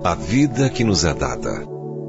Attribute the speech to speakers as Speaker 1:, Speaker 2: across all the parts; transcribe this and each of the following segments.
Speaker 1: A vida que nos é dada.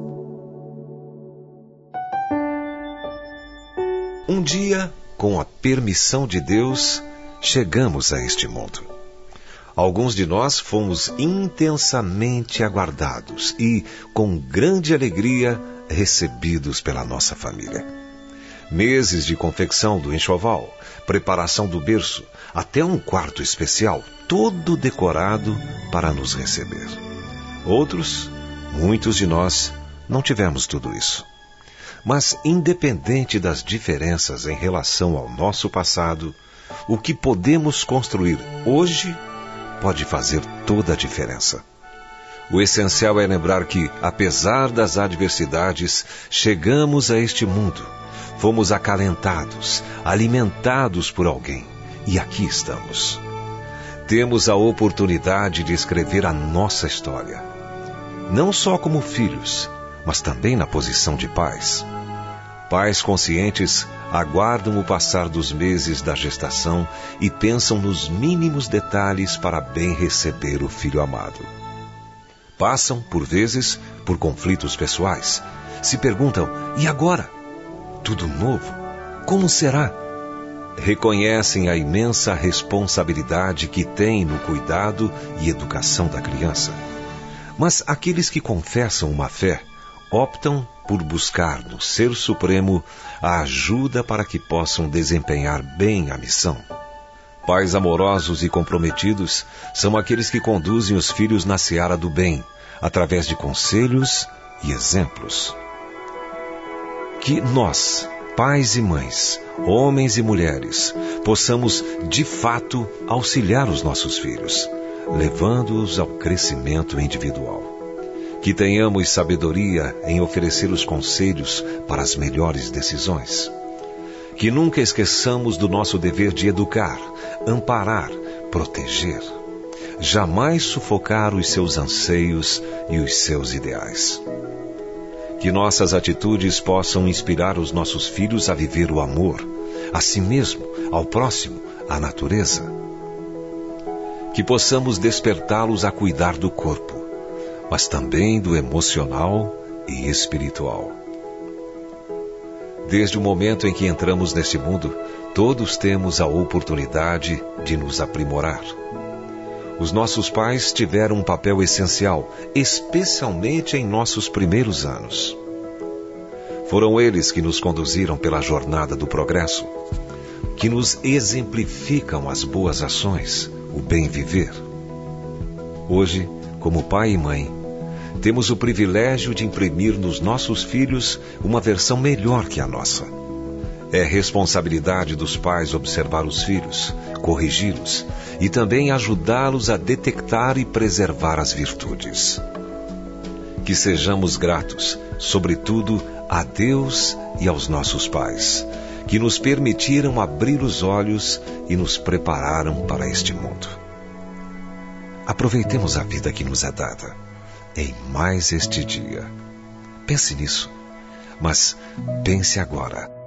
Speaker 1: Um dia, com a permissão de Deus, chegamos a este mundo. Alguns de nós fomos intensamente aguardados e, com grande alegria, recebidos pela nossa família. Meses de confecção do enxoval, preparação do berço, até um quarto especial, todo decorado para nos receber. Outros, muitos de nós, não tivemos tudo isso. Mas, independente das diferenças em relação ao nosso passado, o que podemos construir hoje pode fazer toda a diferença. O essencial é lembrar que, apesar das adversidades, chegamos a este mundo, fomos acalentados, alimentados por alguém, e aqui estamos. Temos a oportunidade de escrever a nossa história, não só como filhos, mas também na posição de pais. Pais conscientes aguardam o passar dos meses da gestação e pensam nos mínimos detalhes para bem receber o filho amado. Passam, por vezes, por conflitos pessoais. Se perguntam, e agora? Tudo novo? Como será? Reconhecem a imensa responsabilidade que têm no cuidado e educação da criança. Mas aqueles que confessam uma fé optam por buscar no Ser Supremo a ajuda para que possam desempenhar bem a missão. Pais amorosos e comprometidos são aqueles que conduzem os filhos na seara do bem, através de conselhos e exemplos. Que nós, pais e mães, homens e mulheres, possamos, de fato, auxiliar os nossos filhos, levando-os ao crescimento individual. Que tenhamos sabedoria em oferecer os conselhos para as melhores decisões. Que nunca esqueçamos do nosso dever de educar, amparar, proteger. Jamais sufocar os seus anseios e os seus ideais. Que nossas atitudes possam inspirar os nossos filhos a viver o amor, a si mesmo, ao próximo, à natureza. Que possamos despertá-los a cuidar do corpo, mas também do emocional e espiritual. Desde o momento em que entramos neste mundo, todos temos a oportunidade de nos aprimorar. Os nossos pais tiveram um papel essencial, especialmente em nossos primeiros anos. Foram eles que nos conduziram pela jornada do progresso, que nos exemplificam as boas ações, o bem viver. Hoje, como pai e mãe, temos o privilégio de imprimir nos nossos filhos uma versão melhor que a nossa. É responsabilidade dos pais observar os filhos, corrigi-los e também ajudá-los a detectar e preservar as virtudes. Que sejamos gratos, sobretudo, a Deus e aos nossos pais, que nos permitiram abrir os olhos e nos prepararam para este mundo. Aproveitemos a vida que nos é dada em mais este dia. Pense nisso, mas pense agora.